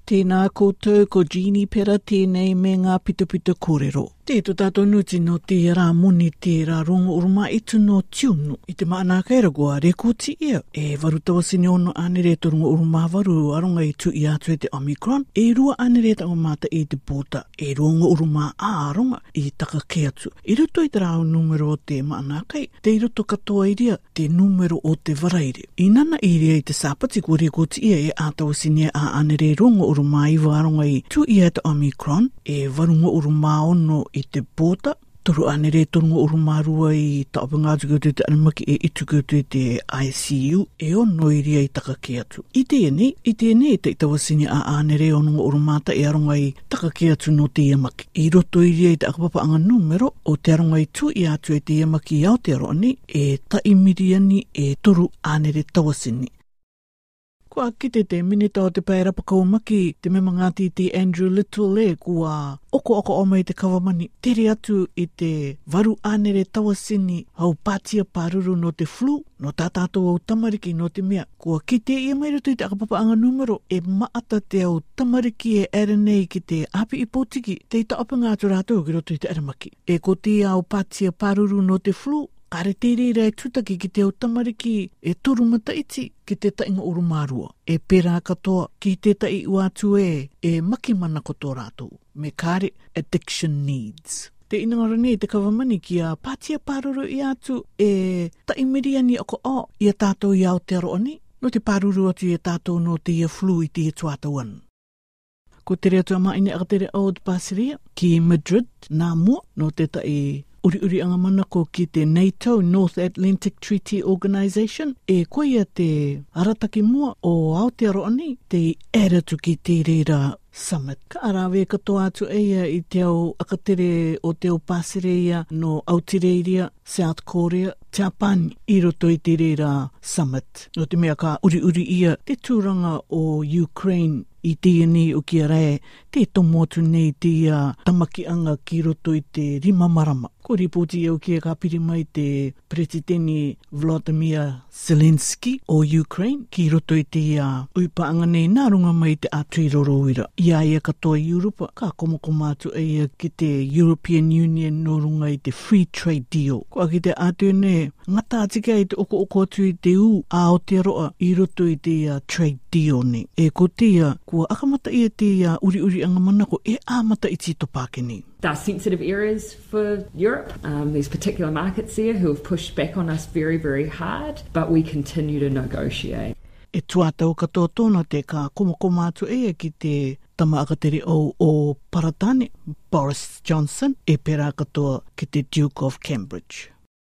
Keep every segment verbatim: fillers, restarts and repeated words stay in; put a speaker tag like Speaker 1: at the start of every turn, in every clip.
Speaker 1: Tēnā koutou ko Jeannie Pera tēnei me ngā pito-pito kōrero. Tēto tātou nuti no te rā moni te rā rongo uruma itu no tiunu. I te maana kaira goa rekoti ia. E waru tawasini ono anere to rongo uruma waru aronga i tu i atu e te Omicron. E rua anere ta ngomata i te pōta. E rongo uruma a aronga i taka ke atu. I ruto i te rao numero o te maana kai. Te i ruto katoa iria te numero o te waraire. I nana iria i te sāpati ko rekoti ia e a tawasini a anere rongo uruma i waronga i tu i atu Omicron. E warungo uruma ono i te pōta, toru anere torongo urumārua i taopenga atu te te anamaki e itu te te I C U, e ono iria i taka ke atu. I te ene, i te ene e te tawasini a anere onongo urumata e aronga i taka ke atu no te iamaki. I roto iria i te akapapa anga numero o te aronga i tu i atu e te iamaki i Aotearoa e taimiriani e toru anere tawasini. Kua kite te minita o te pairapa kaumaki, te mema ngāti te Andrew Little e kua oko oko oma i te kawamani. Tere atu i te waru anere tawasini au pātia pāruru no te flu, no tātātou au tamariki no te mea. Kua kite ia mai roto i te akapapa anga numero e maata te au tamariki e ere nei ki te api i pōtiki, te ita opa ngātu rātou ki roto i te aramaki. E ko te au pātia pāruru no te flu, kare te reira e tutaki ki te au tamariki e toru mata iti ki te tainga urumārua. E pera katoa ki te tai uatu e e makimana koto rātou. Me kare addiction needs. Te inangara te kawamani ki a pātia pāruru i atu e taimiriani ako o i a tātou i Aotearoa ni. No te pāruru atu i a tātou no te ia flu i te ia tuatauan. Ko te rea tua maine akatere Old Basiria ki Madrid, nā mua, no te tai uri uri anga mana ko ki te NATO, North Atlantic Treaty Organization, e koia te arataki mua o Aotearoa ni, te eratu ki te reira summit. Ka arawe katoa atu eia i te au akatere o te au Pasireia no Aotearoa, South Korea, Japan, i roto i te reira summit. No te mea ka uri uri ia te tūranga o Ukraine i te ni o kia rai, te tomotu nei te uh, tamakianga ki roto i te rima marama. Ko ripoti au kia ka piri mai te Presidenti Volodymyr Zelensky o Ukraine ki roto i te uh, uipaanga nei nā runga mai te atu i roroira. Ia ia katoa i Europa, ka komokoma atu eia ki te European Union no runga i te Free Trade Deal. Ko aki te atu ne ngata atika i te oko oko atu i te u a Aotearoa i roto i te uh, Trade Deal ne. E ko te uh, kua akamata ia te uh, uri uri anga manako e āmata i tito Pākeni.
Speaker 2: There are sensitive areas for Europe. Um, there's particular markets there who have pushed back on us very, very hard, but we continue to negotiate.
Speaker 1: E tuatau katoa tōna te ka komokoma atu eia ki te tama akatere o, o Paratane, Boris Johnson, e pera katoa ki te Duke of Cambridge.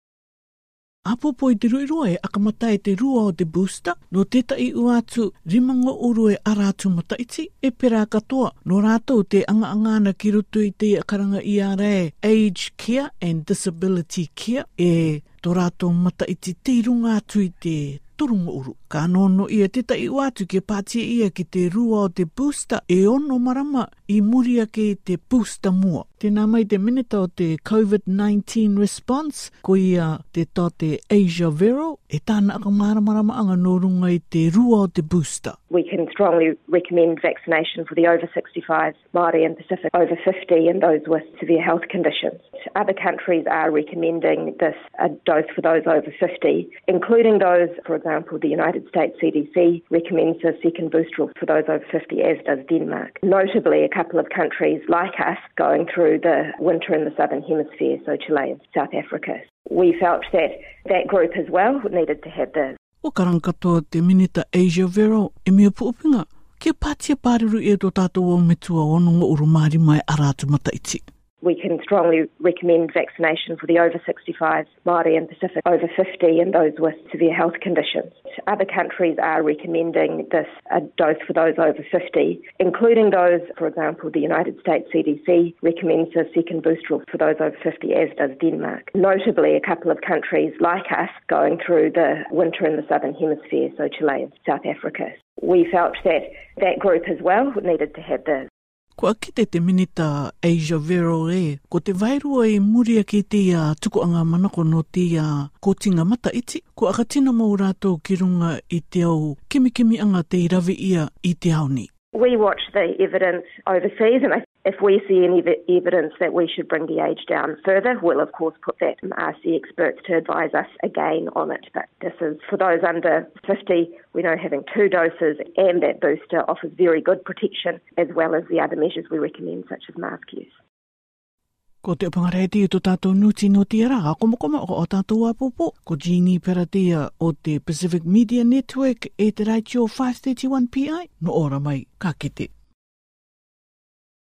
Speaker 1: Apopo i te ruiroa e akamata e te rua o te booster, no te tai uatu rimango uru e aratu mataiti, e pera katoa, no rātou te anga-angana ki rutu i te akaranga I R A, Aged Care and Disability Care, e tō rātou mataiti te runga atu i te turunga uru. Ka nono ia te tai uatu ke pātia ia ki te rua o te booster, e ono marama I muria ke te booster mua. Tēnā mai te minita o te COVID nineteen response, ko ia te tō te Asia Vero, e tāna aka maramarama anga no runga I te rua o te booster.
Speaker 3: We can strongly recommend vaccination for the over sixty-five, Māori and Pacific, over fifty and those with severe health conditions. Other countries are recommending this a dose for those over fifty, including those, for example, the United States C D C recommends a second booster for those over fifty, as does Denmark. Notably, a couple of countries like us going through the winter in the southern hemisphere, so Chile and South Africa. We felt that that group as well needed to have this.
Speaker 1: O karang katoa te minita Asia Vero, e mea puupinga, kia pātia pāriru e tō tātou o metua o nunga uru māri mai arātu mataiti.
Speaker 3: We can strongly recommend vaccination for the over sixty-five, Māori and Pacific, over fifty and those with severe health conditions. Other countries are recommending this a dose for those over fifty, including those, for example, the United States C D C recommends a second booster for those over fifty, as does Denmark. Notably, a couple of countries like us going through the winter in the southern hemisphere, so Chile and South Africa. We felt that that group as well needed to have this.
Speaker 1: Ko akite te minita Asia Vero e, ko te vairua e muria ki te uh, tukuanga manako no te uh, kotinga mata iti, ko akatina mau rātou ki runga I te au kimi kimi anga te irawi ia I te au ni.
Speaker 3: We watch the evidence overseas, and if we see any evidence that we should bring the age down further, we'll of course put that and ask the experts to advise us again on it. But this is for those under fifty. We know having two doses and that booster offers very good protection, as well as the other measures we recommend, such as mask use.
Speaker 1: Ko te pangareti o tātou nuti no te ara, komokoma o tātou apopo, ko Jeannie Peratia o te Pacific Media Network e te radio five thirty-one P I, no ora mai, ka kite.